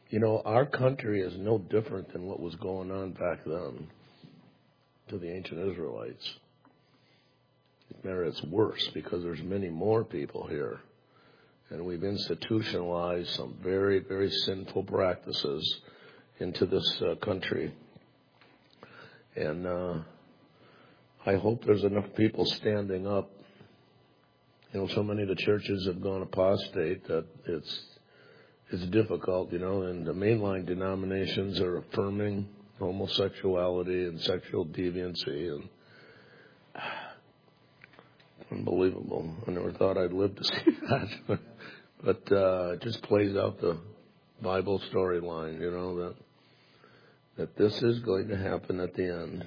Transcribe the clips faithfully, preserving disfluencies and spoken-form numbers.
You know, our country is no different than what was going on back then to the ancient Israelites. Matter, it's worse because there's many more people here. And we've institutionalized some very, very sinful practices into this uh, country. And uh, I hope there's enough people standing up. You know, so many of the churches have gone apostate that it's it's difficult, you know, and the mainline denominations are affirming homosexuality and sexual deviancy, and unbelievable. I never thought I'd live to see that. But uh, it just plays out the Bible storyline, you know, that that this is going to happen at the end.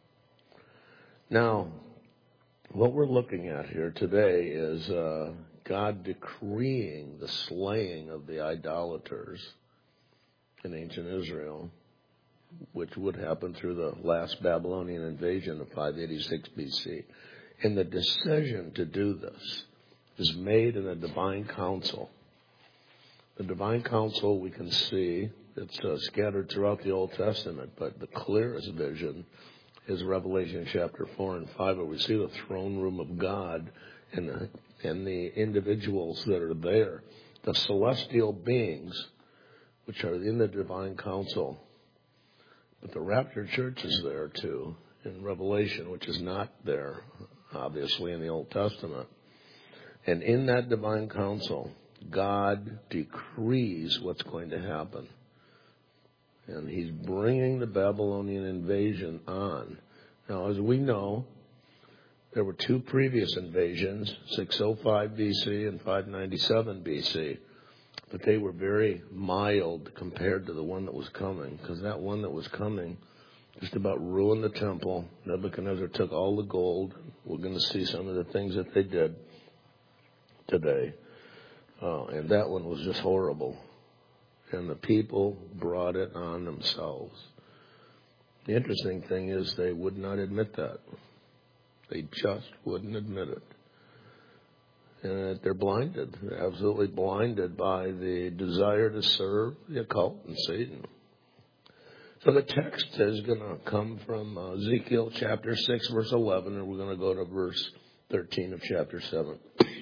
Now, what we're looking at here today is uh, God decreeing the slaying of the idolaters in ancient Israel, which would happen through the last Babylonian invasion of five eighty-six B C. And the decision to do this is made in a divine council. The divine council we can see, it's uh, scattered throughout the Old Testament, but the clearest vision is Revelation chapter four and five, where we see the throne room of God and the, and the individuals that are there, the celestial beings, which are in the divine council. But the raptured church is there too in Revelation, which is not there, obviously, in the Old Testament. And in that divine council, God decrees what's going to happen. And he's bringing the Babylonian invasion on. Now, as we know, there were two previous invasions, six oh five B C and five ninety-seven B C. But they were very mild compared to the one that was coming, because that one that was coming just about ruined the temple. Nebuchadnezzar took all the gold. We're going to see some of the things that they did today. Uh, and that one was just horrible. And the people brought it on themselves. The interesting thing is they would not admit that. They just wouldn't admit it. And they're blinded. They're absolutely blinded by the desire to serve the occult and Satan. So the text is going to come from uh, Ezekiel chapter six, verse eleven, and we're going to go to verse thirteen of chapter seven.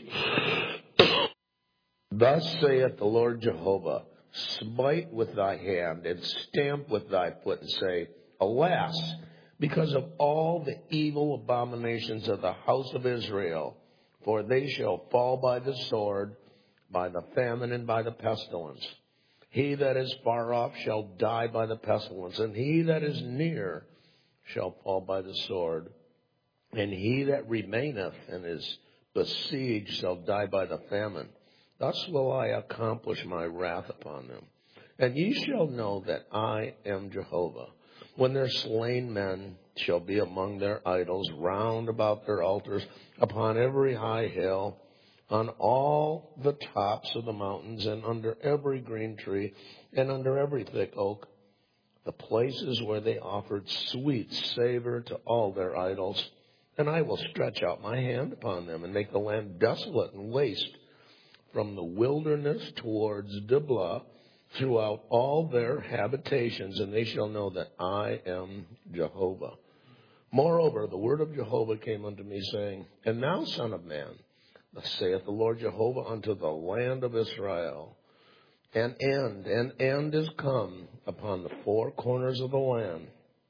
Thus saith the Lord Jehovah, smite with thy hand and stamp with thy foot and say, alas, because of all the evil abominations of the house of Israel, for they shall fall by the sword, by the famine, and by the pestilence. He that is far off shall die by the pestilence, and he that is near shall fall by the sword. And he that remaineth and is besieged shall die by the famine. Thus will I accomplish my wrath upon them. And ye shall know that I am Jehovah. When their slain men shall be among their idols, round about their altars, upon every high hill, on all the tops of the mountains, and under every green tree, and under every thick oak, the places where they offered sweet savor to all their idols. And I will stretch out my hand upon them, and make the land desolate and waste, from the wilderness towards Diblah, throughout all their habitations, and they shall know that I am Jehovah. Moreover, the word of Jehovah came unto me, saying, and now, son of man, thus saith the Lord Jehovah unto the land of Israel, an end, an end is come upon the four corners of the land.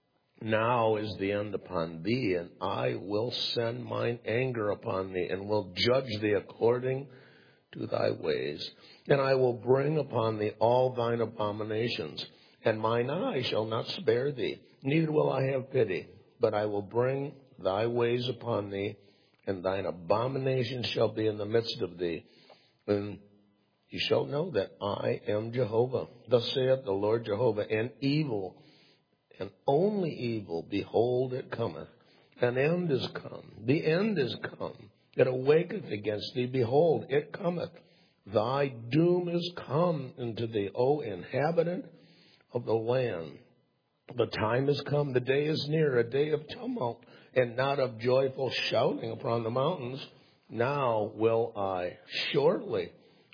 Now is the end upon thee, and I will send mine anger upon thee, and will judge thee according to thy ways. And I will bring upon thee all thine abominations, and mine eye shall not spare thee, neither will I have pity. But I will bring thy ways upon thee, and thine abominations shall be in the midst of thee. And you shall know that I am Jehovah. Thus saith the Lord Jehovah, and evil, and only evil, behold, it cometh. An end is come. The end is come. It awaketh against thee. Behold, it cometh. Thy doom is come into thee, O inhabitant of the land. The time is come, the day is near, a day of tumult, and not of joyful shouting upon the mountains. Now will I shortly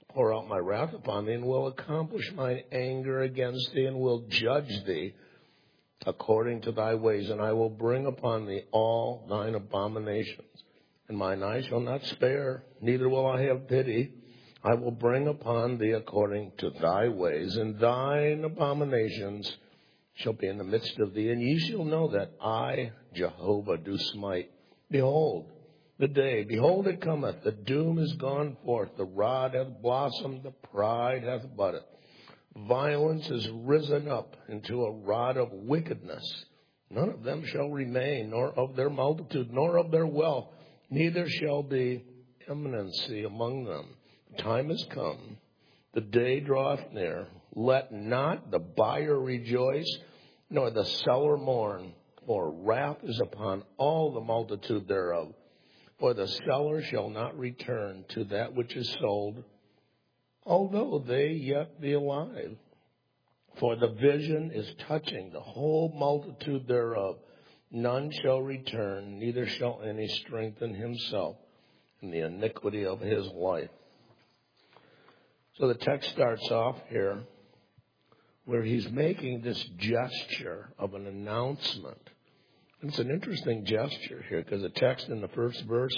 pour out my wrath upon thee, and will accomplish mine anger against thee, and will judge thee according to thy ways. And I will bring upon thee all thine abominations. And mine eye shall not spare, neither will I have pity. I will bring upon thee according to thy ways, and thine abominations shall be in the midst of thee. And ye shall know that I, Jehovah, do smite. Behold, the day, behold, it cometh, the doom is gone forth, the rod hath blossomed, the pride hath budded. Violence is risen up into a rod of wickedness. None of them shall remain, nor of their multitude, nor of their wealth, neither shall be eminency among them. The time is come, the day draweth near. Let not the buyer rejoice, nor the seller mourn, for wrath is upon all the multitude thereof. For the seller shall not return to that which is sold, although they yet be alive. For the vision is touching the whole multitude thereof. None shall return, neither shall any strengthen himself in the iniquity of his life. So the text starts off here where he's making this gesture of an announcement. It's an interesting gesture here because the text in the first verse,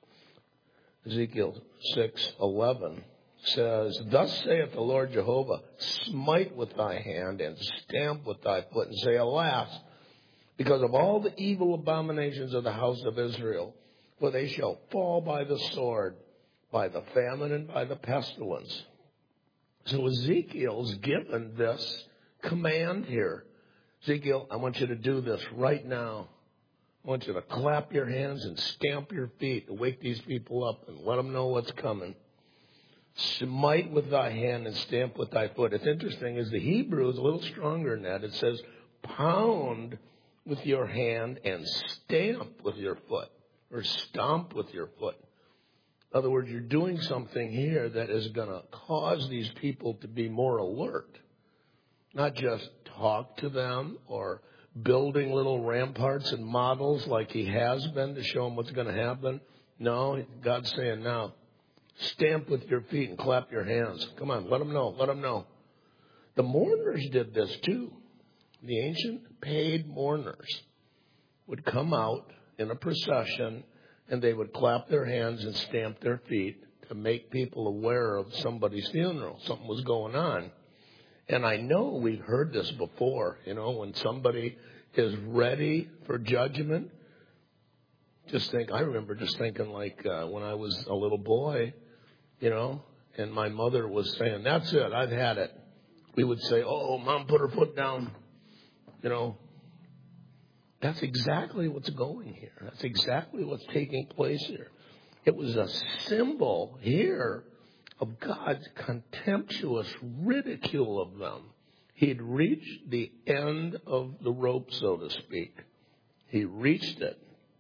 Ezekiel six eleven, says, Thus saith the Lord Jehovah, smite with thy hand and stamp with thy foot and say, Alas, because of all the evil abominations of the house of Israel, for they shall fall by the sword, by the famine, and by the pestilence. So Ezekiel's given this command here. Ezekiel, I want you to do this right now. I want you to clap your hands and stamp your feet to wake these people up and let them know what's coming. Smite with thy hand and stamp with thy foot. It's interesting, is the Hebrew is a little stronger than that. It says, pound with your hand and stamp with your foot, or stomp with your foot. In other words, you're doing something here that is going to cause these people to be more alert. Not just talk to them or building little ramparts and models like he has been to show them what's going to happen. No, God's saying now, stamp with your feet and clap your hands. Come on, let them know, let them know. The mourners did this too. The ancient paid mourners would come out in a procession and they would clap their hands and stamp their feet to make people aware of somebody's funeral. Something was going on. And I know we've heard this before, you know, when somebody is ready for judgment. Just think, I remember just thinking like uh, when I was a little boy, you know, and my mother was saying, that's it, I've had it. We would say, oh, Mom, put her foot down. You know, that's exactly what's going here. That's exactly what's taking place here. It was a symbol here of God's contemptuous ridicule of them. He'd reached the end of the rope, so to speak. He reached it.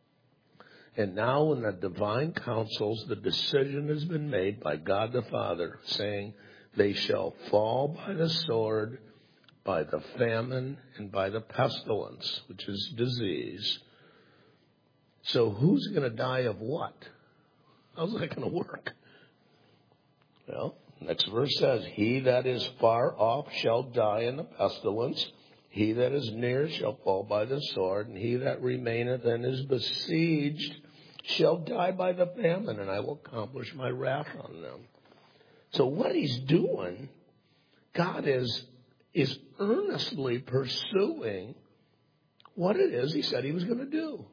And now in the divine councils, the decision has been made by God the Father, saying they shall fall by the sword, by the famine, and by the pestilence, which is disease. So who's going to die of what? How's that going to work? Well, next verse says, he that is far off shall die in the pestilence. He that is near shall fall by the sword. And he that remaineth and is besieged shall die by the famine. And I will accomplish my wrath on them. So what he's doing, God is, is earnestly pursuing what it is he said he was going to do.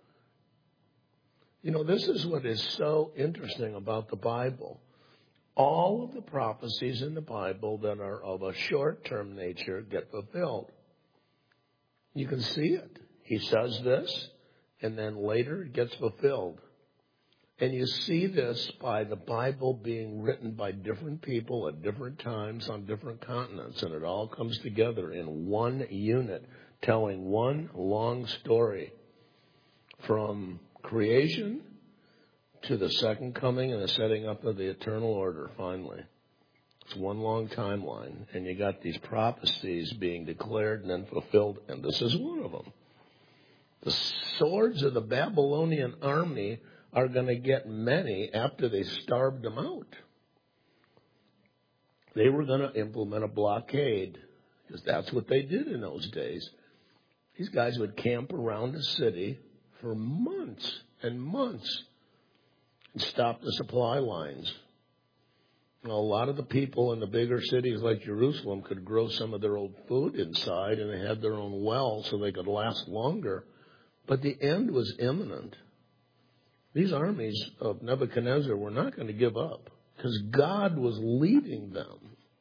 You know, this is what is so interesting about the Bible. All of the prophecies in the Bible that are of a short-term nature get fulfilled. You can see it. He says this, and then later it gets fulfilled. And you see this by the Bible being written by different people at different times on different continents. And it all comes together in one unit, telling one long story from creation to the second coming and the setting up of the eternal order, finally. It's one long timeline, and you got these prophecies being declared and then fulfilled, and this is one of them. The swords of the Babylonian army are going to get many after they starved them out. They were going to implement a blockade because that's what they did in those days. These guys would camp around the city for months and months and stop the supply lines. You know, a lot of the people in the bigger cities like Jerusalem could grow some of their old food inside, and they had their own well so they could last longer. But the end was imminent. These armies of Nebuchadnezzar were not going to give up because God was leading them.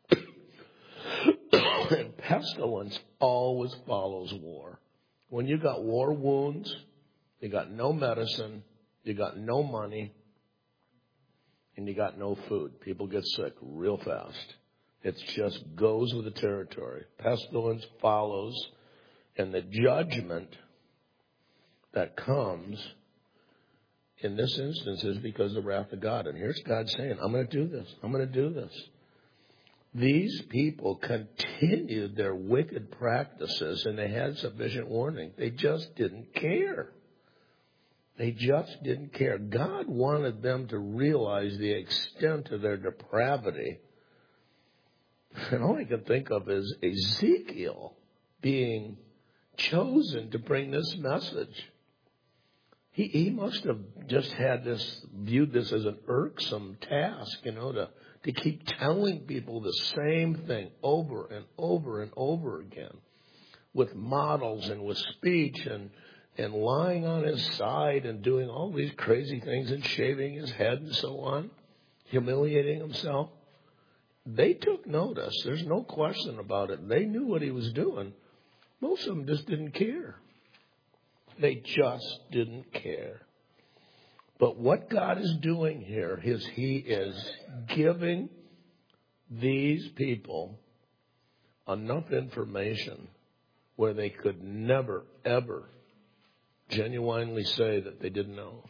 And pestilence always follows war. When you got war wounds, you got no medicine, you got no money, and you got no food. People get sick real fast. It just goes with the territory. Pestilence follows, and the judgment that comes in this instance is because of the wrath of God. And here's God saying, I'm going to do this. I'm going to do this. These people continued their wicked practices, and they had sufficient warning. They just didn't care. They just didn't care. God wanted them to realize the extent of their depravity. And all I can think of is Ezekiel being chosen to bring this message. He, he must have just had this, viewed this as an irksome task, you know, to, to keep telling people the same thing over and over and over again with models and with speech and, and lying on his side and doing all these crazy things and shaving his head and so on, humiliating himself. They took notice. There's no question about it. They knew what he was doing. Most of them just didn't care. They just didn't care. But what God is doing here is he is giving these people enough information where they could never, ever genuinely say that they didn't know.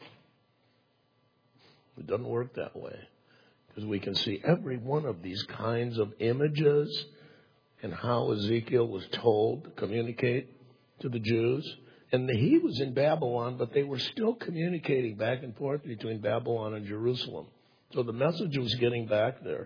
It doesn't work that way. Because we can see every one of these kinds of images and how Ezekiel was told to communicate to the Jews. And he was in Babylon, but they were still communicating back and forth between Babylon and Jerusalem. So the message was getting back there.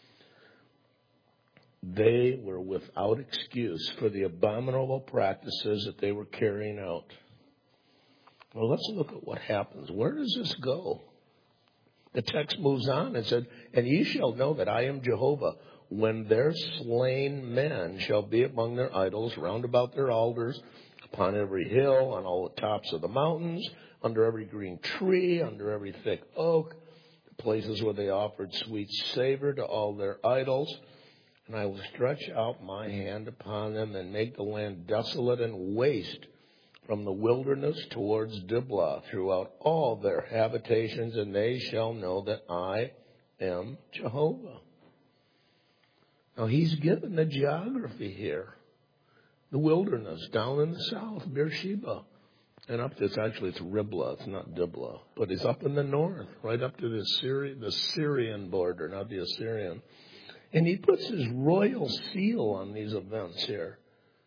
They were without excuse for the abominable practices that they were carrying out. Well, let's look at what happens. Where does this go? The text moves on and said, and ye shall know that I am Jehovah, when their slain men shall be among their idols, round about their altars, upon every hill, on all the tops of the mountains, under every green tree, under every thick oak, the places where they offered sweet savor to all their idols. And I will stretch out my hand upon them and make the land desolate and waste from the wilderness towards Diblah throughout all their habitations, and they shall know that I am Jehovah. Now, he's given the geography here. The wilderness down in the south, Beersheba. And up to, it's actually, it's Riblah, it's not Diblah. But it's up in the north, right up to the Syri- the Syrian border, not the Assyrian. And he puts his royal seal on these events here.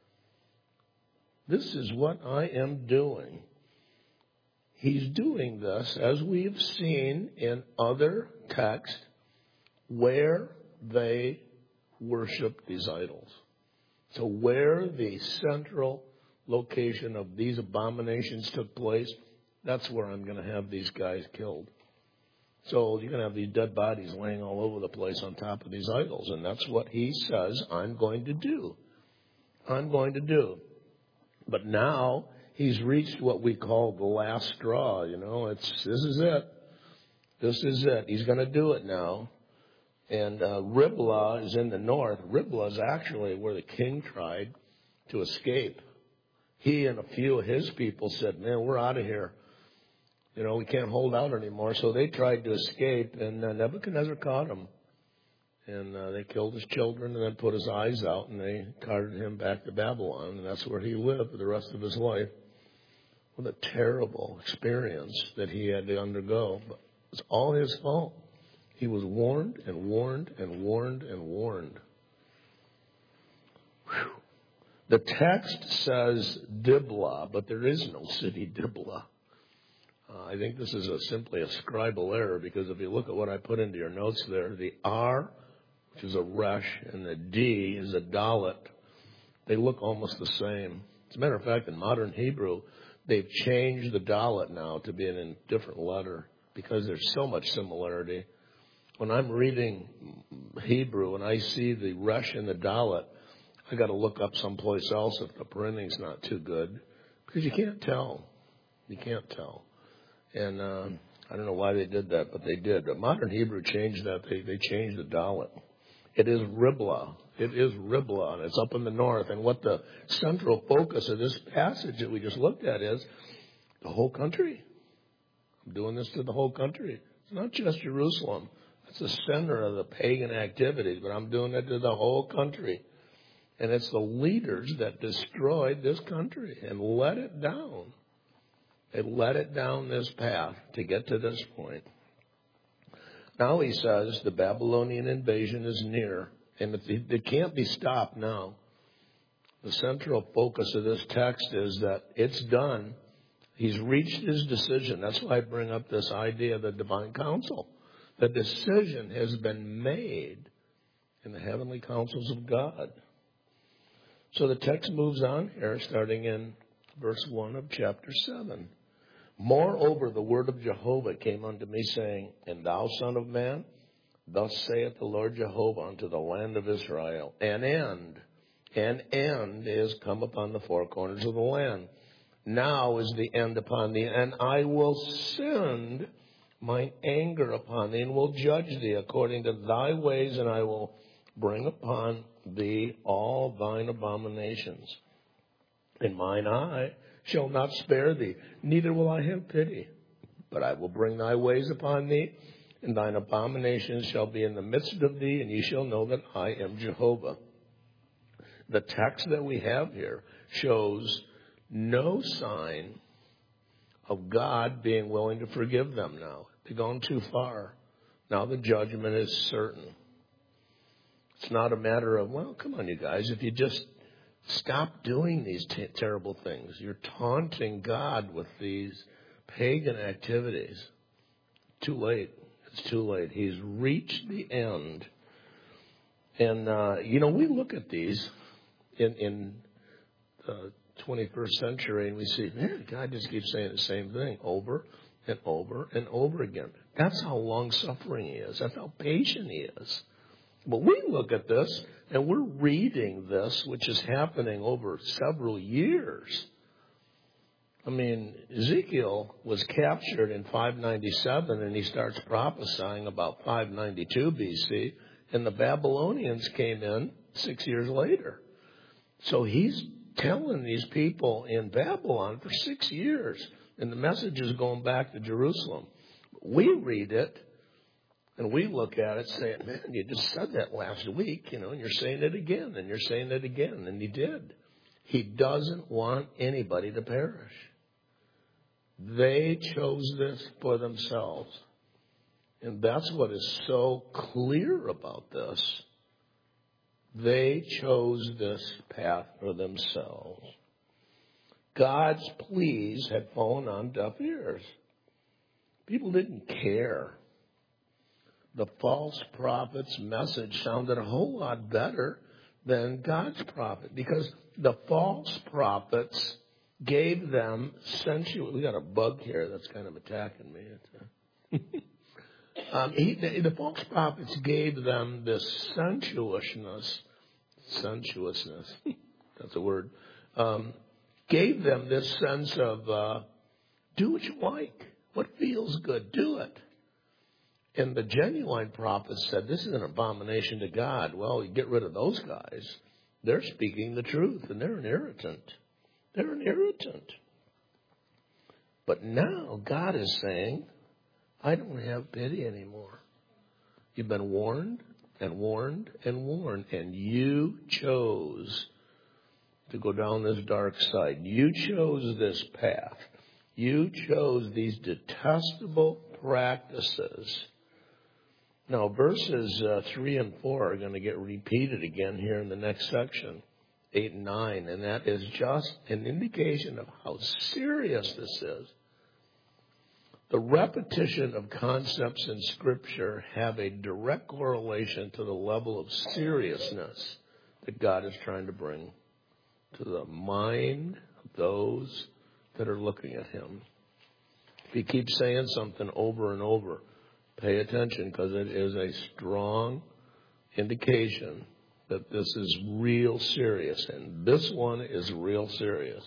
This is what I am doing. He's doing this, as we've seen in other texts, where they worship these idols. So where the central location of these abominations took place, that's where I'm going to have these guys killed. So you're going to have these dead bodies laying all over the place on top of these idols. And that's what he says I'm going to do. I'm going to do. But now he's reached what we call the last straw. You know, it's this is it. This is it. He's going to do it now. And uh, Riblah is in the north. Riblah is actually where the king tried to escape. He and a few of his people said, man, we're out of here. You know, we can't hold out anymore. So they tried to escape, and uh, Nebuchadnezzar caught him. And uh, they killed his children and then put his eyes out, and they carted him back to Babylon. And that's where he lived for the rest of his life. What a terrible experience that he had to undergo. But it's all his fault. He was warned and warned and warned and warned. Whew. The text says Diblah, but there is no city Diblah. Uh, I think this is a, simply a scribal error, because if you look at what I put into your notes there, the R which is a resh, and the D is a dalet. They look almost the same. As a matter of fact, in modern Hebrew, they've changed the dalet now to be in a different letter because there's so much similarity. When I'm reading Hebrew and I see the resh and the dalet, I got to look up someplace else if the printing's not too good because you can't tell. You can't tell. And uh, I don't know why they did that, but they did. But modern Hebrew changed that. They, they changed the dalet. It is Riblah. It is Riblah, and it's up in the north. And what the central focus of this passage that we just looked at is the whole country. I'm doing this to the whole country. It's not just Jerusalem. That's the center of the pagan activities, but I'm doing it to the whole country. And it's the leaders that destroyed this country and let it down. They let it down this path to get to this point. Now he says the Babylonian invasion is near, and it can't be stopped now. The central focus of this text is that it's done. He's reached his decision. That's why I bring up this idea of the divine council. The decision has been made in the heavenly councils of God. So the text moves on here, starting in verse one of chapter seven. Moreover, the word of Jehovah came unto me, saying, And thou, son of man, thus saith the Lord Jehovah unto the land of Israel, An end, an end is come upon the four corners of the land. Now is the end upon thee, and I will send mine anger upon thee, and will judge thee according to thy ways, and I will bring upon thee all thine abominations. And mine eye shall not spare thee, neither will I have pity. But I will bring thy ways upon thee, and thine abominations shall be in the midst of thee, and ye shall know that I am Jehovah. The text that we have here shows no sign of God being willing to forgive them now. They've gone too far. Now the judgment is certain. It's not a matter of, well, come on, you guys, if you just stop doing these t- terrible things. You're taunting God with these pagan activities. Too late. It's too late. He's reached the end. And, uh, you know, we look at these in, in the twenty-first century and we see, man, God just keeps saying the same thing over and over and over again. That's how long-suffering he is. That's how patient he is. But we look at this, and we're reading this, which is happening over several years. I mean, Ezekiel was captured in five ninety-seven, and he starts prophesying about five ninety-two B C, and the Babylonians came in six years later. So he's telling these people in Babylon for six years, and the message is going back to Jerusalem. We read it. And we look at it saying, man, you just said that last week, you know, and you're saying it again, and you're saying it again. And he did. He doesn't want anybody to perish. They chose this for themselves. And that's what is so clear about this. They chose this path for themselves. God's pleas had fallen on deaf ears. People didn't care. The false prophet's message sounded a whole lot better than God's prophet because the false prophets gave them sensual. We got a bug here that's kind of attacking me. um, he, the, the false prophets gave them this sensuousness, sensuousness. That's a word. Um, gave them this sense of uh, do what you like, what feels good, do it. And the genuine prophets said, this is an abomination to God. Well, you get rid of those guys. They're speaking the truth, and they're an irritant. They're an irritant. But now God is saying, I don't have pity anymore. You've been warned and warned and warned, and you chose to go down this dark side. You chose this path. You chose these detestable practices. Now, verses uh, three and four are going to get repeated again here in the next section, eight and nine, and that is just an indication of how serious this is. The repetition of concepts in Scripture have a direct correlation to the level of seriousness that God is trying to bring to the mind of those that are looking at Him. If He keeps saying something over and over, pay attention, because it is a strong indication that this is real serious. And this one is real serious.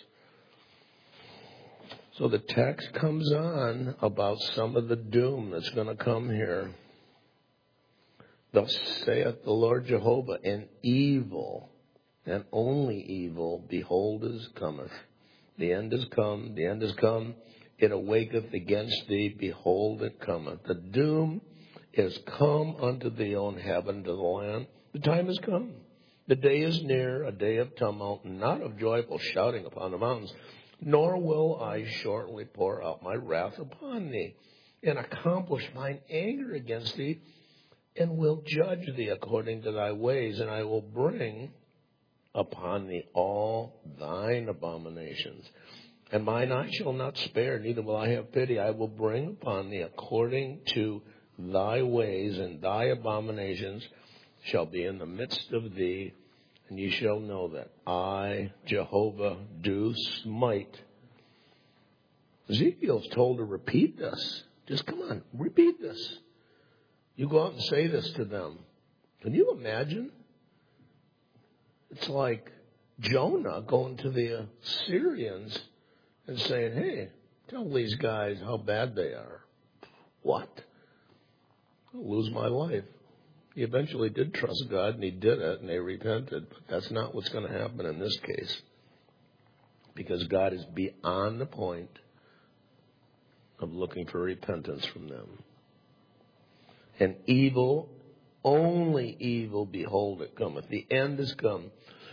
So the text comes on about some of the doom that's going to come here. Thus saith the Lord Jehovah, an evil, and only evil, behold, is cometh. The end is come, the end is come. It awaketh against thee, behold, it cometh. The doom is come unto thee, O heaven, to the land. The time is come. The day is near, a day of tumult, not of joyful shouting upon the mountains. Nor will I shortly pour out my wrath upon thee, and accomplish mine anger against thee, and will judge thee according to thy ways, and I will bring upon thee all thine abominations. And mine eye shall not spare, neither will I have pity. I will bring upon thee according to thy ways, and thy abominations shall be in the midst of thee. And ye shall know that I, Jehovah, do smite. Ezekiel's told to repeat this. Just come on, repeat this. You go out and say this to them. Can you imagine? It's like Jonah going to the Assyrians and saying, hey, tell these guys how bad they are. What? I'll lose my life. He eventually did trust God, and he did it, and they repented. But that's not what's going to happen in this case, because God is beyond the point of looking for repentance from them. And evil, only evil, behold, it cometh. The end is come.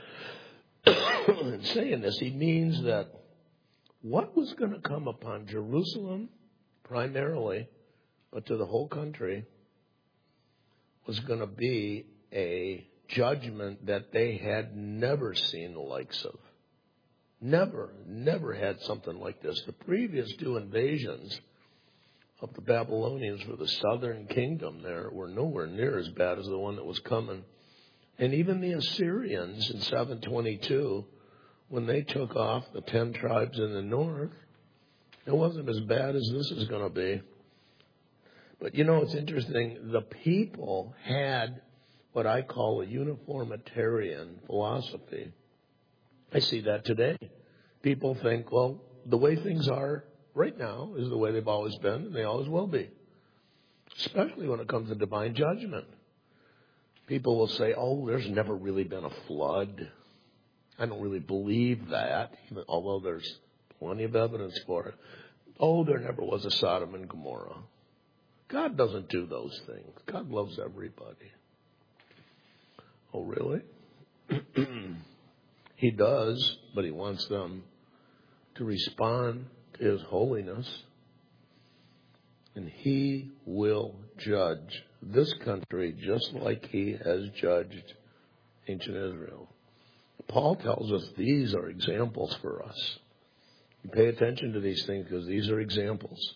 In saying this, he means that what was going to come upon Jerusalem primarily, but to the whole country, was going to be a judgment that they had never seen the likes of. Never, never had something like this. The previous two invasions of the Babylonians for the southern kingdom there were nowhere near as bad as the one that was coming. And even the Assyrians in seven twenty-two, when they took off the ten tribes in the north, it wasn't as bad as this is going to be. But, you know, it's interesting. The people had what I call a uniformitarian philosophy. I see that today. People think, well, the way things are right now is the way they've always been, and they always will be, especially when it comes to divine judgment. People will say, oh, there's never really been a flood. I don't really believe that, even, although there's plenty of evidence for it. Oh, there never was a Sodom and Gomorrah. God doesn't do those things. God loves everybody. Oh, really? He does, but he wants them to respond to his holiness. And he will judge this country just like he has judged ancient Israel. Paul tells us these are examples for us. You pay attention to these things because these are examples.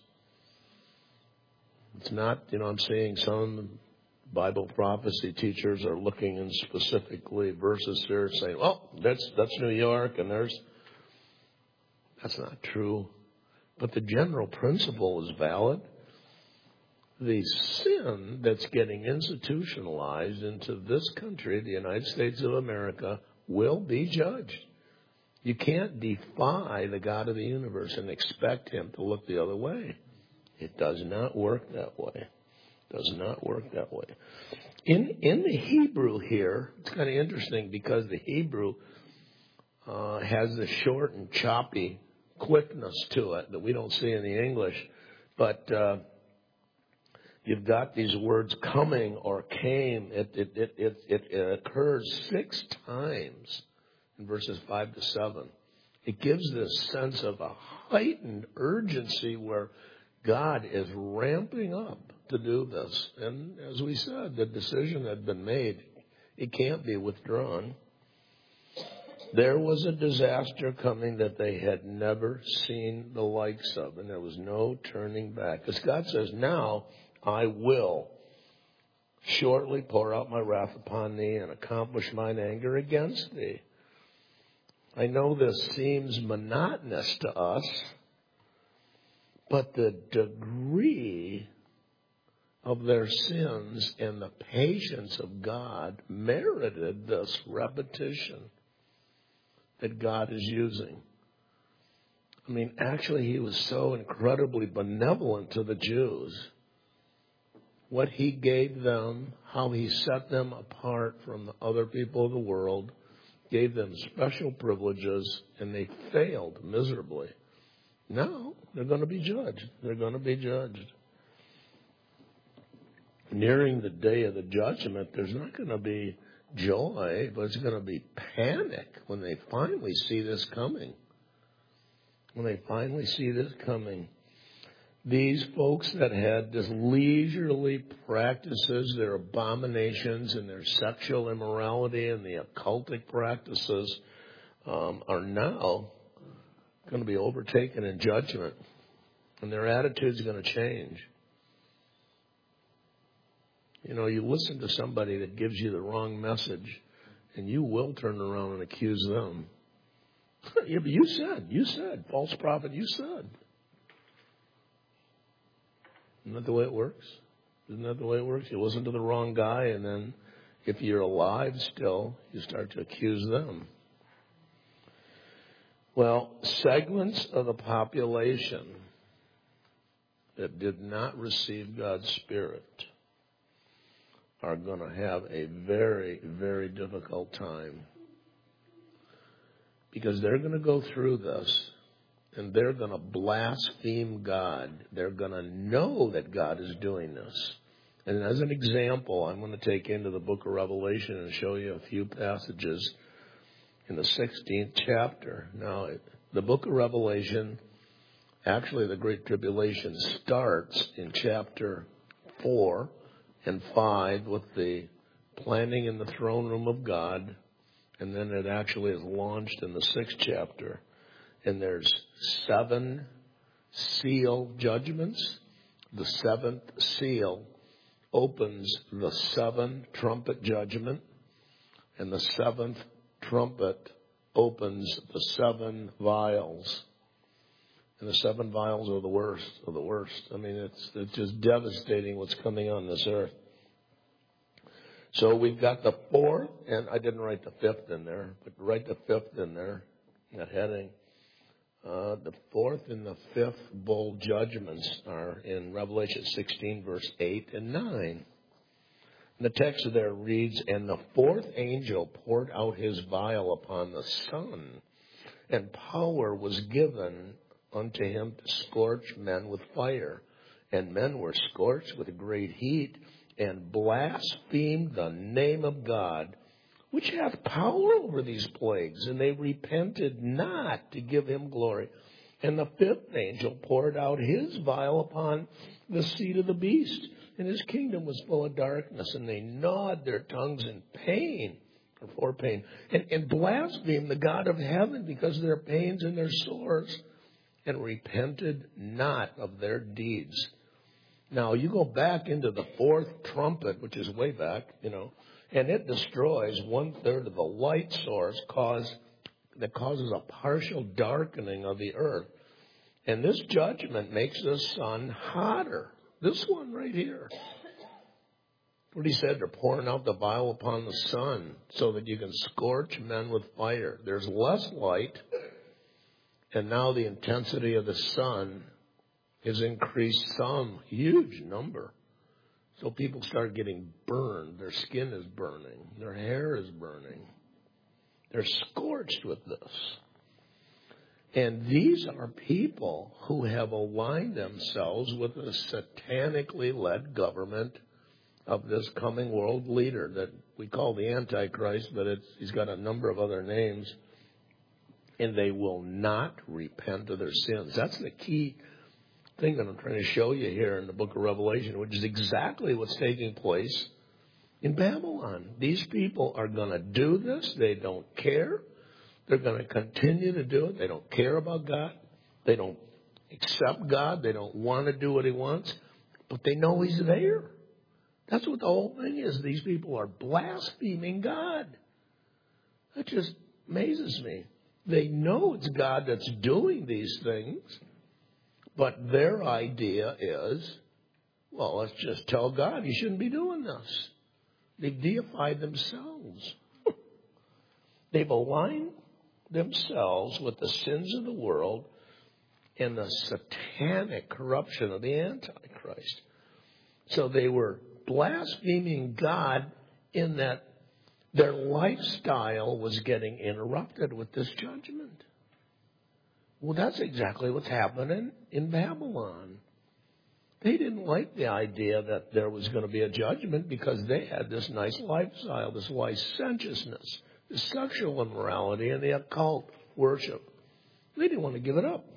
It's not, you know, I'm saying some Bible prophecy teachers are looking in specifically verses here saying, well, that's that's New York and there's, that's not true. But the general principle is valid. The sin that's getting institutionalized into this country, the United States of America, will be judged. You can't defy the God of the universe and expect him to look the other way. It does not work that way. It does not work that way. In in the Hebrew here, it's kind of interesting because the Hebrew uh, has the short and choppy quickness to it that we don't see in the English. But uh, you've got these words coming or came. It it, it it it occurs six times in verses five to seven. It gives this sense of a heightened urgency where God is ramping up to do this. And as we said, the decision had been made. It can't be withdrawn. There was a disaster coming that they had never seen the likes of, and there was no turning back. Because God says, now I will shortly pour out my wrath upon thee and accomplish mine anger against thee. I know this seems monotonous to us, but the degree of their sins and the patience of God merited this repetition that God is using. I mean, actually, he was so incredibly benevolent to the Jews. What he gave them, how he set them apart from the other people of the world, gave them special privileges, and they failed miserably. Now, they're going to be judged. They're going to be judged. Nearing the day of the judgment, there's not going to be joy, but it's going to be panic when they finally see this coming. When they finally see this coming. These folks that had this leisurely practices, their abominations and their sexual immorality and the occultic practices um, are now going to be overtaken in judgment. And their attitude's going to change. You know, you listen to somebody that gives you the wrong message, and you will turn around and accuse them. Yeah, but you said, you said, false prophet, you said. Isn't that the way it works? Isn't that the way it works? You listen to the wrong guy, and then if you're alive still, you start to accuse them. Well, segments of the population that did not receive God's Spirit are going to have a very, very difficult time. Because they're going to go through this, and they're going to blaspheme God. They're going to know that God is doing this. And as an example, I'm going to take into the book of Revelation and show you a few passages in the sixteenth chapter. Now, the book of Revelation, actually the Great Tribulation starts in chapter four and five with the planting in the throne room of God, and then it actually is launched in the sixth chapter. And there's seven seal judgments. The seventh seal opens the seven trumpet judgment, and the seventh trumpet opens the seven vials. And the seven vials are the worst of the worst. I mean, it's it's just devastating what's coming on this earth. So we've got the fourth, and I didn't write the fifth in there, but write the fifth in there, that heading. Uh, the fourth and the fifth bowl judgments are in Revelation sixteen, verse eight and nine. And the text there reads, "And the fourth angel poured out his vial upon the sun, and power was given unto him to scorch men with fire. And men were scorched with great heat, and blasphemed the name of God, which hath power over these plagues. And they repented not to give him glory. And the fifth angel poured out his vial upon the seat of the beast, and his kingdom was full of darkness. And they gnawed their tongues in pain, or for pain, and, and blasphemed the God of heaven because of their pains and their sores, and repented not of their deeds." Now, you go back into the fourth trumpet, which is way back, you know, and it destroys one-third of the light source cause, that causes a partial darkening of the earth. And this judgment makes the sun hotter. This one right here. What he said, they're pouring out the vial upon the sun so that you can scorch men with fire. There's less light, and now the intensity of the sun is increased some huge number. So people start getting burned. Their skin is burning. Their hair is burning. They're scorched with this. And these are people who have aligned themselves with the satanically led government of this coming world leader that we call the Antichrist, but it's, he's got a number of other names. And they will not repent of their sins. That's the key thing that I'm trying to show you here in the book of Revelation, which is exactly what's taking place in Babylon. These people are going to do this. They don't care. They're going to continue to do it. They don't care about God. They don't accept God. They don't want to do what he wants. But they know he's there. That's what the whole thing is. These people are blaspheming God. That just amazes me. They know it's God that's doing these things. But their idea is, well, let's just tell God he shouldn't be doing this. They've deified themselves. They've aligned themselves with the sins of the world and the satanic corruption of the Antichrist. So they were blaspheming God in that their lifestyle was getting interrupted with this judgment. Well, that's exactly what's happening in Babylon. They didn't like the idea that there was going to be a judgment because they had this nice lifestyle, this licentiousness, this sexual immorality, and the occult worship. They didn't want to give it up.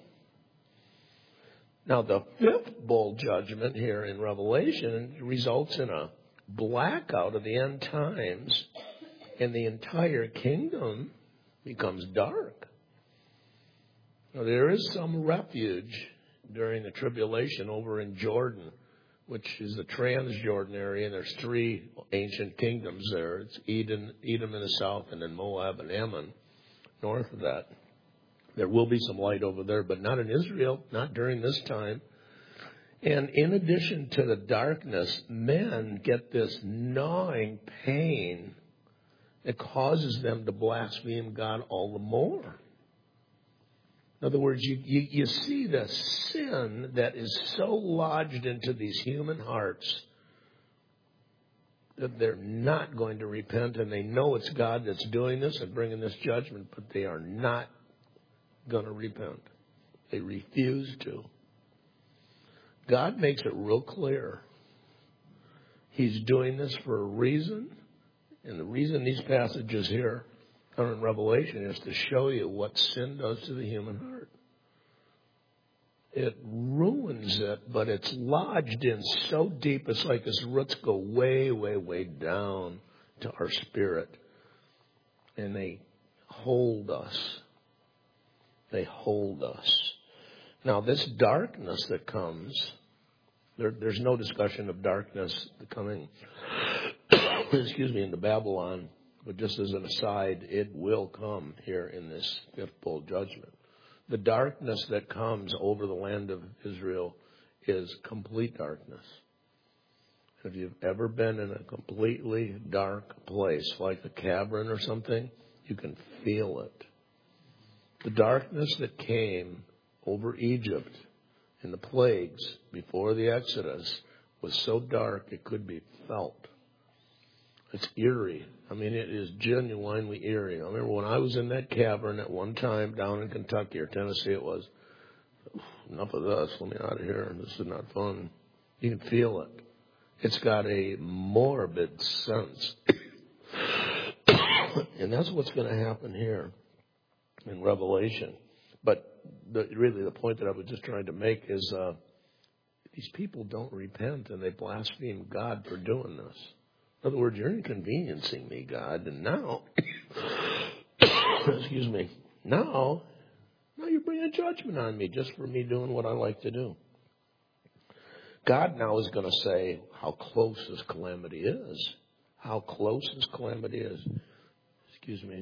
Now, the fifth bowl judgment here in Revelation results in a blackout of the end times, and the entire kingdom becomes dark. Now, there is some refuge during the tribulation over in Jordan, which is the Transjordan area, and there's three ancient kingdoms there. It's Edom, Edom in the south, and then Moab and Ammon north of that. There will be some light over there, but not in Israel, not during this time. And in addition to the darkness, men get this gnawing pain that causes them to blaspheme God all the more. In other words, you, you, you see the sin that is so lodged into these human hearts that they're not going to repent, and they know it's God that's doing this and bringing this judgment, but they are not going to repent. They refuse to. God makes it real clear. He's doing this for a reason, and the reason these passages here are in Revelation is to show you what sin does to the human heart. It ruins it, but it's lodged in so deep, it's like its roots go way, way, way down to our spirit, and they hold us. They hold us. Now, this darkness that comes, there, there's no discussion of darkness coming, excuse me, into Babylon. But just as an aside, it will come here in this fifth bowl judgment. The darkness that comes over the land of Israel is complete darkness. If you've ever been in a completely dark place, like a cavern or something, you can feel it. The darkness that came over Egypt in the plagues before the Exodus was so dark it could be felt. It's eerie. I mean, it is genuinely eerie. I remember when I was in that cavern at one time down in Kentucky or Tennessee it was, enough of this, let me out of here. This is not fun. You can feel it. It's got a morbid sense. And that's what's going to happen here in Revelation. But the, really the point that I was just trying to make is uh, these people don't repent and they blaspheme God for doing this. In other words, you're inconveniencing me, God, and now, excuse me, now, now you're bringing judgment on me just for me doing what I like to do. God now is going to say how close this calamity is. How close this calamity is. Excuse me.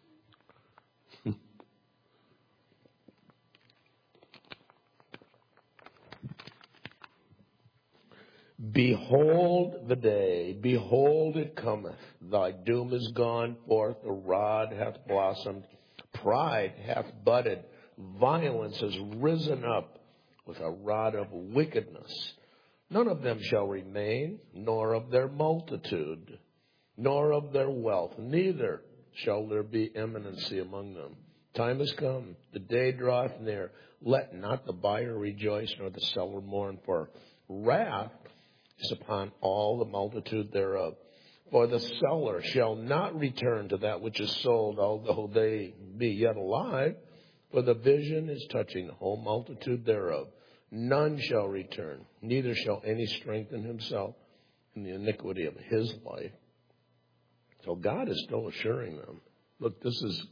Behold the day, behold it cometh, thy doom is gone forth, the rod hath blossomed, pride hath budded, violence has risen up with a rod of wickedness. None of them shall remain, nor of their multitude, nor of their wealth, neither shall there be eminency among them. Time has come, the day draweth near. Let not the buyer rejoice, nor the seller mourn, for wrath is upon all the multitude thereof. For the seller shall not return to that which is sold, although they be yet alive, for the vision is touching the whole multitude thereof. None shall return, neither shall any strengthen himself in the iniquity of his life. So God is still assuring them, look, this is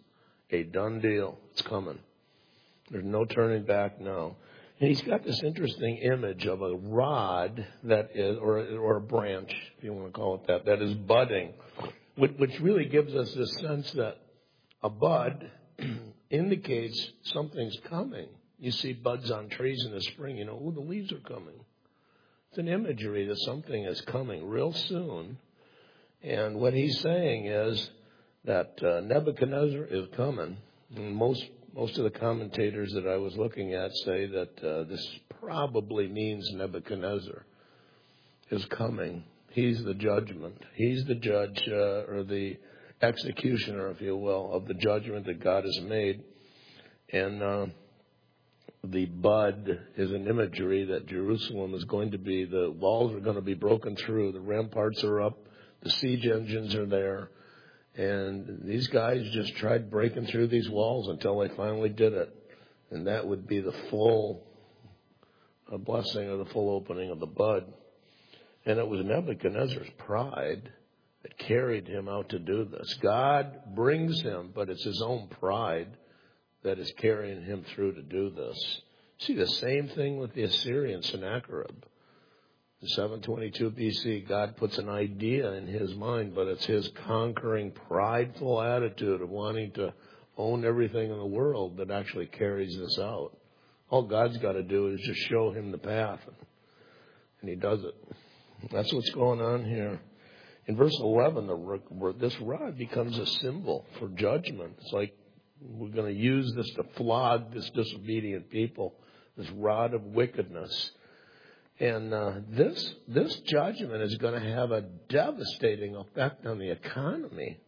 a done deal. It's coming. There's no turning back now. And he's got this interesting image of a rod that is, or, or a branch, if you want to call it that, that is budding, which, which really gives us this sense that a bud indicates something's coming. You see buds on trees in the spring, you know, oh, the leaves are coming. It's an imagery that something is coming real soon. And what he's saying is that uh, Nebuchadnezzar is coming. And most most of the commentators that I was looking at say that uh, this probably means Nebuchadnezzar is coming. He's the judgment. He's the judge uh, or the executioner, if you will, of the judgment that God has made. And uh, the bud is an imagery that Jerusalem is going to be, the walls are going to be broken through, the ramparts are up, the siege engines are there. And these guys just tried breaking through these walls until they finally did it. And that would be the full uh, blessing or the full opening of the bud. And it was Nebuchadnezzar's pride that carried him out to do this. God brings him, but it's his own pride that is carrying him through to do this. See the same thing with the Assyrian Sennacherib. In seven twenty-two B C, God puts an idea in his mind, but it's his conquering, prideful attitude of wanting to own everything in the world that actually carries this out. All God's got to do is just show him the path, and he does it. That's what's going on here. In verse eleven, the, this rod becomes a symbol for judgment. It's like we're going to use this to flog this disobedient people, this rod of wickedness. And uh, this this judgment is going to have a devastating effect on the economy.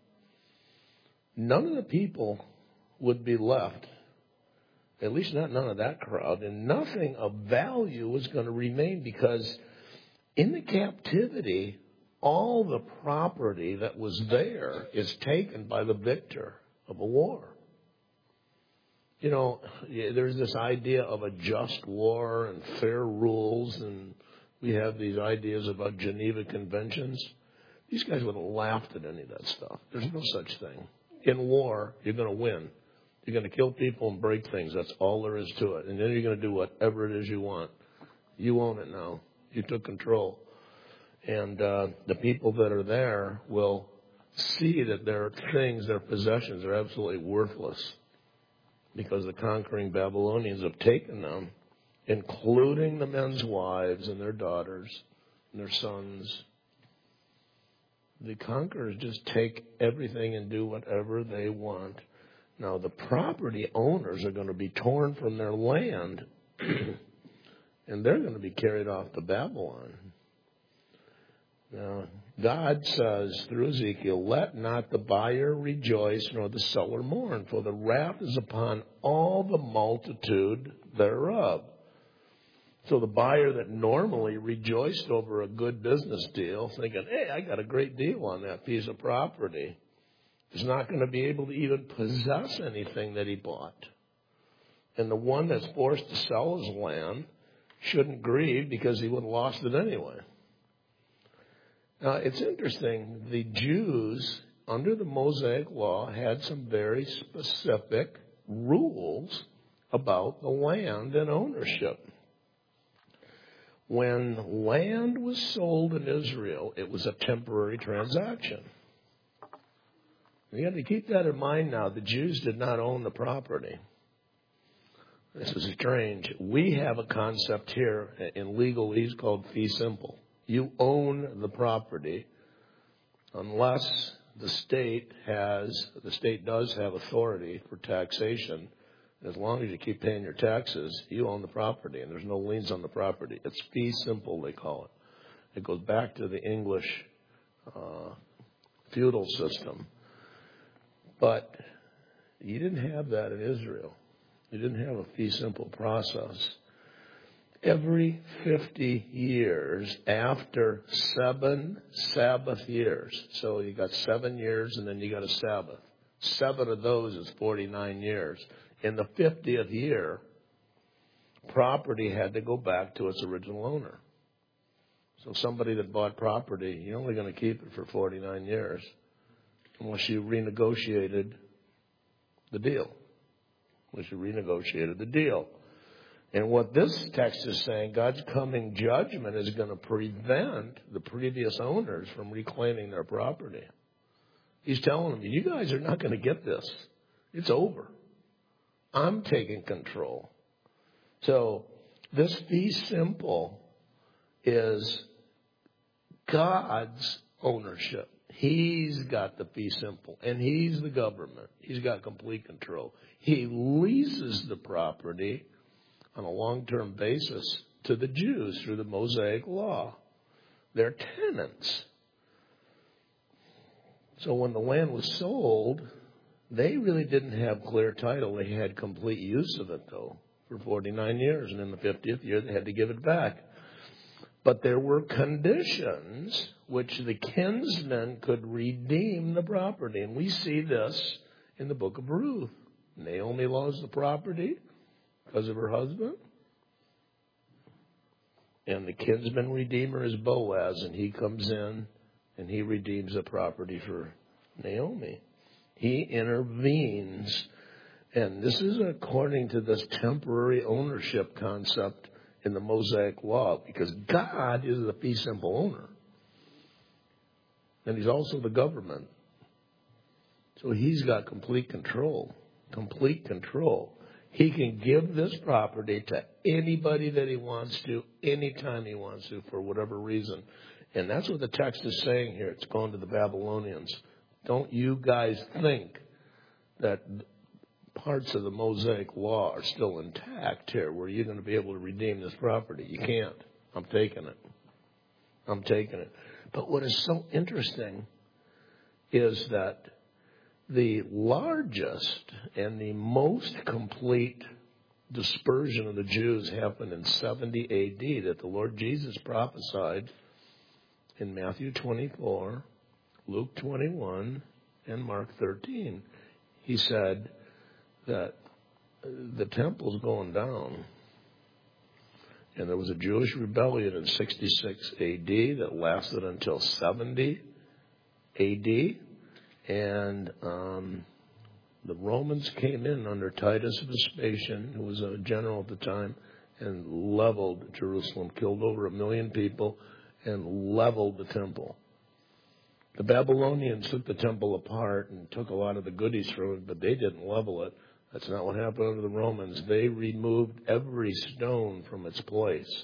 None of the people would be left, at least not none of that crowd, and nothing of value is going to remain, because in the captivity, all the property that was there is taken by the victor of a war. You know, there's this idea of a just war and fair rules, and we have these ideas about Geneva Conventions. These guys would have laughed at any of that stuff. There's no such thing. In war, you're going to win. You're going to kill people and break things. That's all there is to it. And then you're going to do whatever it is you want. You own it now. You took control. And uh, the people that are there will see that their things, their possessions are absolutely worthless, because the conquering Babylonians have taken them, including the men's wives and their daughters and their sons. The conquerors just take everything and do whatever they want. Now, the property owners are going to be torn from their land, and they're going to be carried off to Babylon. Now, God says through Ezekiel, let not the buyer rejoice nor the seller mourn, for the wrath is upon all the multitude thereof. So the buyer that normally rejoiced over a good business deal, thinking, hey, I got a great deal on that piece of property, is not going to be able to even possess anything that he bought. And the one that's forced to sell his land shouldn't grieve, because he would have lost it anyway. Now, it's interesting. The Jews, under the Mosaic law, had some very specific rules about the land and ownership. When land was sold in Israel, it was a temporary transaction. You have to keep that in mind now. The Jews did not own the property. This is strange. We have a concept here in legalese called fee simple. You own the property unless the state has, the state does have authority for taxation. As long as you keep paying your taxes, you own the property, and there's no liens on the property. It's fee simple, they call it. It goes back to the English uh, feudal system. But you didn't have that in Israel. You didn't have a fee simple process. Every fifty years after seven Sabbath years, so you got seven years and then you got a Sabbath. Seven of those is forty-nine years. In the fiftieth year, property had to go back to its original owner. So somebody that bought property, you're only going to keep it for forty-nine years unless you renegotiated the deal. We should renegotiate the deal. And what this text is saying, God's coming judgment is going to prevent the previous owners from reclaiming their property. He's telling them, you guys are not going to get this. It's over. I'm taking control. So this fee simple is God's ownership. He's got the fee simple, and he's the government. He's got complete control. He leases the property on a long-term basis to the Jews through the Mosaic Law. They're tenants. So when the land was sold, they really didn't have clear title. They had complete use of it, though, for forty-nine years. And in the fiftieth year, they had to give it back. But there were conditions which the kinsmen could redeem the property. And we see this in the book of Ruth. Naomi lost the property because of her husband. And the kinsman redeemer is Boaz, and he comes in and he redeems the property for Naomi. He intervenes. And this is according to this temporary ownership concept in the Mosaic Law, because God is the fee simple owner. And he's also the government. So he's got complete control. Complete control. He can give this property to anybody that he wants to, anytime he wants to, for whatever reason. And that's what the text is saying here. It's going to the Babylonians. Don't you guys think that parts of the Mosaic Law are still intact here, where you're going to be able to redeem this property? You can't. I'm taking it. I'm taking it. But what is so interesting is that the largest and the most complete dispersion of the Jews happened in seventy A D, that the Lord Jesus prophesied in Matthew twenty-four, Luke twenty-one, and Mark thirteen. He said that the temple's going down. And there was a Jewish rebellion in sixty-six A D that lasted until seventy A D. And um, the Romans came in under Titus Vespasian, who was a general at the time, and leveled Jerusalem, killed over a million people, and leveled the temple. The Babylonians took the temple apart and took a lot of the goodies from it, but they didn't level it. That's not what happened under the Romans. They removed every stone from its place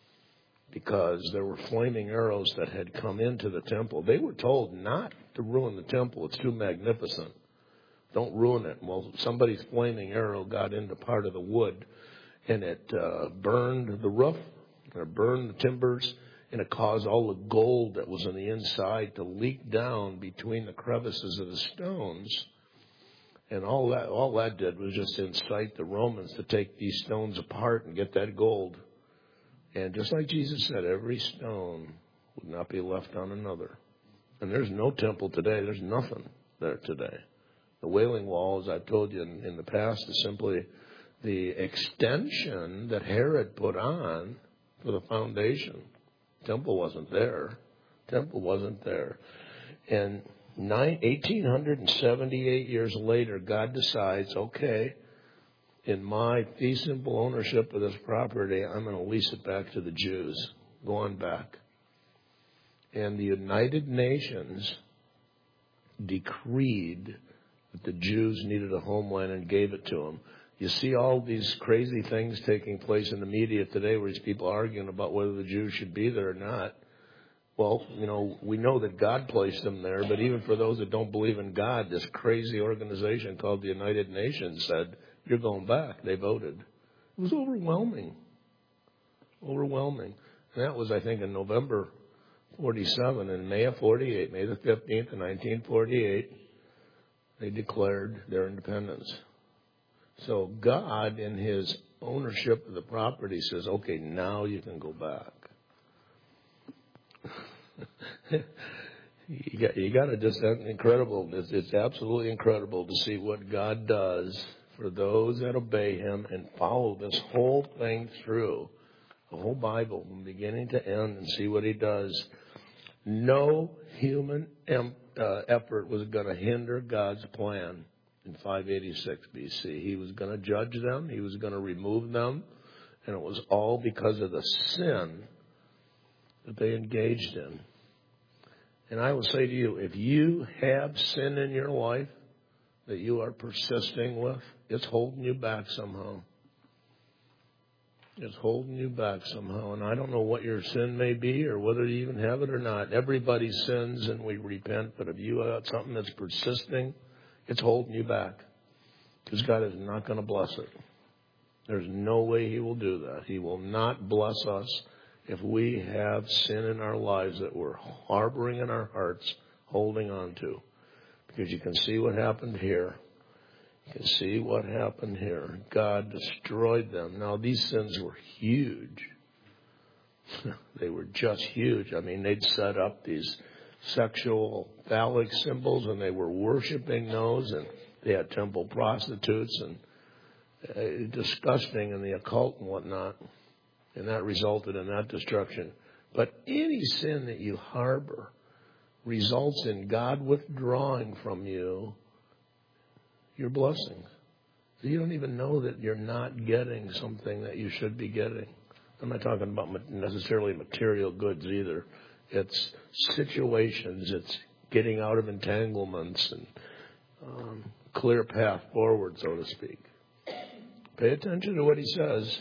because there were flaming arrows that had come into the temple. They were told not to ruin the temple. It's too magnificent. Don't ruin it. Well, somebody's flaming arrow got into part of the wood, and it uh, burned the roof, or burned the timbers, and it caused all the gold that was on the inside to leak down between the crevices of the stones. And all that, all that did was just incite the Romans to take these stones apart and get that gold. And just like Jesus said, every stone would not be left on another. And there's no temple today. There's nothing there today. The Wailing Wall, as I've told you in, in the past, is simply the extension that Herod put on for the foundation. Temple wasn't there. Temple wasn't there. And nine, eighteen seventy-eight years later, God decides, okay, in my fee simple ownership of this property, I'm going to lease it back to the Jews, going back. And the United Nations decreed that the Jews needed a homeland and gave it to them. You see all these crazy things taking place in the media today where these people arguing about whether the Jews should be there or not. Well, you know, we know that God placed them there, but even for those that don't believe in God, this crazy organization called the United Nations said, you're going back. They voted. It was overwhelming. Overwhelming. And that was, I think, in November forty-seven. In May of forty-eight, May the fifteenth of nineteen forty-eight, they declared their independence. So God, in his ownership of the property, says, okay, now you can go back. you got, you got to just, incredible. It's, it's absolutely incredible to see what God does for those that obey him and follow this whole thing through, the whole Bible from beginning to end, and see what he does. No human em, uh, effort was going to hinder God's plan. in five eighty-six B C. He was going to judge them. He was going to remove them. And it was all because of the sin that they engaged in. And I will say to you, if you have sin in your life that you are persisting with, it's holding you back somehow. It's holding you back somehow. And I don't know what your sin may be or whether you even have it or not. Everybody sins and we repent. But if you have something that's persisting, it's holding you back. Because God is not going to bless it. There's no way He will do that. He will not bless us if we have sin in our lives that we're harboring in our hearts, holding on to. Because you can see what happened here. You can see what happened here. God destroyed them. Now, these sins were huge. They were just huge. I mean, they'd set up these sexual phallic symbols, and they were worshiping those, and they had temple prostitutes, and uh, disgusting, and the occult and whatnot. And that resulted in that destruction. But any sin that you harbor results in God withdrawing from you your blessings. So you don't even know that you're not getting something that you should be getting. I'm not talking about necessarily material goods either. It's situations. It's getting out of entanglements and um, clear path forward, so to speak. Pay attention to what he says.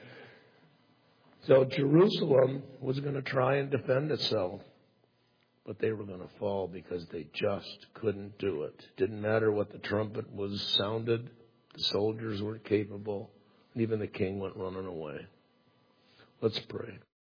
So Jerusalem was going to try and defend itself, but they were going to fall because they just couldn't do it. Didn't matter what the trumpet was sounded. The soldiers weren't capable. And even the king went running away. Let's pray.